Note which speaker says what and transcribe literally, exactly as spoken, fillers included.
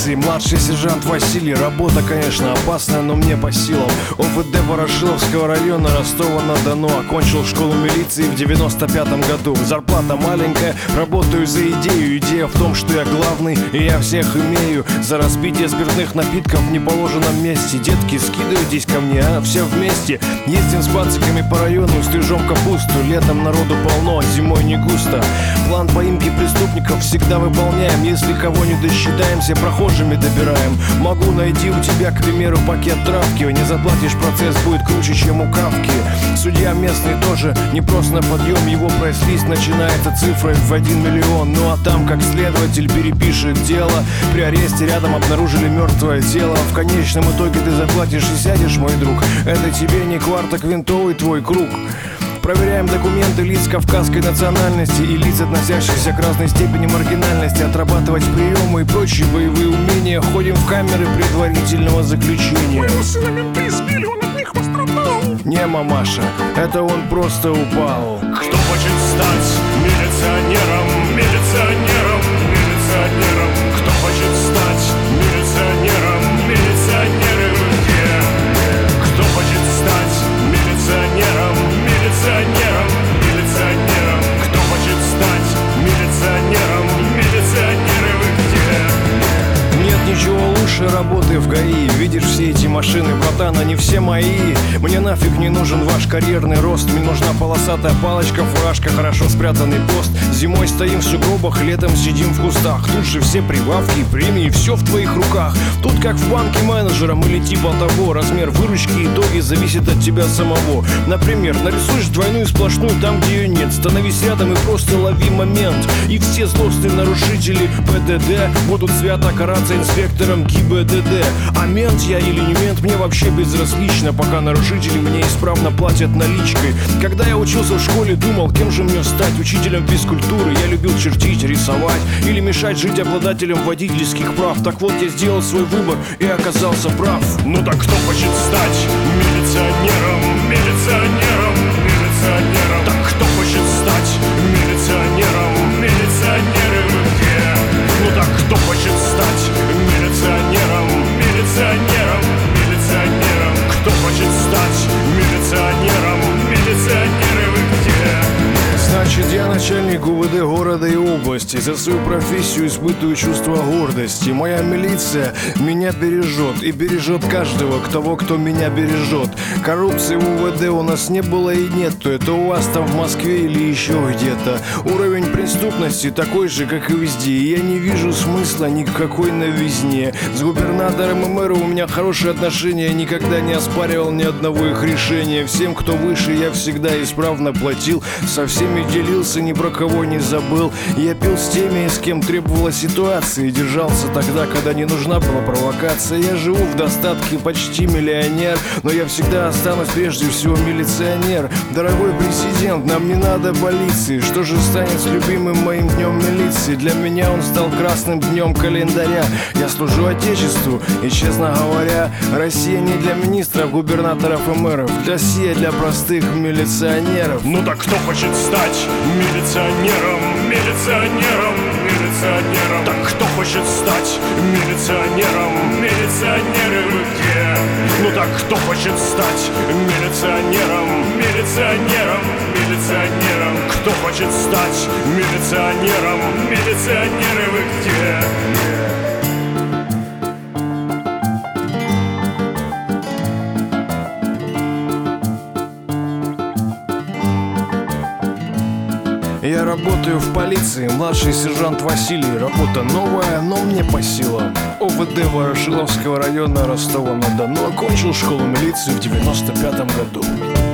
Speaker 1: полиции, младший сержант Василий. Работа, конечно, опасная, но мне по силам. ОВД Ворошиловского района, Ростова-на-Дону. Окончил школу милиции в девяносто пятом году. Зарплата маленькая, работаю за идею. Идея в том, что я главный, и я всех имею. За разбитие спиртных напитков в неположенном месте. Детки, скидывайтесь ко мне, а все вместе. Ездим с пациками по району, стрижем капусту. Летом народу полно, зимой не густо. План поимки преступников всегда выполняем. Если кого не досчитаемся, прохожими добираем. Могу найти у тебя, к примеру, пакет травки. Не заплатишь, процесс будет круче, чем у Кавки. Судья местный тоже не просто на подъем. Его прайс-лист начинается цифрой в один миллион. Ну а там, как следователь перепишет дело, при аресте рядом обнаружили мертвое тело. В конечном итоге ты заплатишь и сядешь, мой друг. Это тебе не кварток винтовый твой круг. Проверяем документы лиц кавказской национальности и лиц, относящихся к разной степени маргинальности. Отрабатывать приемы и прочие боевые умения. Ходим в камеры предварительного заключения.
Speaker 2: Моего сына менты избили, он от них пострадал.
Speaker 1: Не, мамаша, это он просто упал.
Speaker 2: Кто хочет стать милиционером, милиционером, милиционером? Кто хочет стать милиционером, милиционеры вы где? Кто хочет стать милиционером, милиционером, милиционером? Кто хочет стать милиционером, милиционеры вы где?
Speaker 1: Нет ничего лучше работы в ГАИ. Видишь все эти машины, братан, они все мои. Мне нафиг не нужен ваш карьерный рост. Мне нужна полосатая палочка, фуражка, хорошо спрятанный пост. Зимой стоим в сугробах, летом сидим в кустах. Тут же все прибавки и премии, все в твоих руках. Тут как в банке менеджером или типа того. Размер выручки и итоги зависит от тебя самого. Например, нарисуешь двойную сплошную там, где ее нет. Становись рядом и просто лови момент. И все злостные нарушители ПДД будут свято караться инспектором ГИБДД. А мент я или не мент, мне вообще безразлично, пока нарушители мне исправно платят наличкой. Когда я учился в школе, думал, кем же мне стать? Учителем физкультуры. Я любил чертить, рисовать или мешать жить обладателем водительских прав. Так вот, я сделал свой выбор и оказался прав.
Speaker 2: Ну так кто хочет стать милиционером, милиционером, милиционером? Так кто хочет стать милиционером, милиционеры вы где? Ну так кто хочет стать милиционером, милиционером, милиционером? Кто хочет стать милиционером, милиционеры вы где?
Speaker 1: Значит, я начальник УВД города и области. За свою профессию испытываю чувство гордости. Моя милиция меня бережет и бережет каждого, того, кто меня бережет. Коррупции в УВД у нас не было и нету. Это у вас там в Москве или еще где-то. Уровень преступности такой же, как и везде. И я не вижу смысла никакой новизне. С губернатором и мэром у меня хорошие отношения. Я никогда не оспаривал ни одного их решения. Всем, кто выше, я всегда исправно платил. Со всеми делился, ни про кого не забыл. Я пил с теми, с кем требовалась ситуация. И держался тогда, когда не нужна была провокация. Я живу в достатке, почти миллионер. Но я всегда останусь прежде всего милиционер. Дорогой президент, нам не надо полиции. Что же станет с любимым моим днем милиции? Для меня он стал красным днем календаря. Я служу отечеству и, честно говоря, Россия не для министров, губернаторов и мэров. Россия для простых милиционеров.
Speaker 2: Ну так кто хочет стать милиционером, милиционером, милиционером? Так кто хочет стать милиционером, милиционеры вы где? Ну так кто хочет стать милиционером, милиционером, милиционером? Кто хочет стать милиционером, милиционеры вы где?
Speaker 1: Я работаю в полиции, младший сержант Василий. Работа новая, но мне по силам. ОВД Ворошиловского района, Ростова-на-Дону. Окончил школу милиции в девяносто пятом году.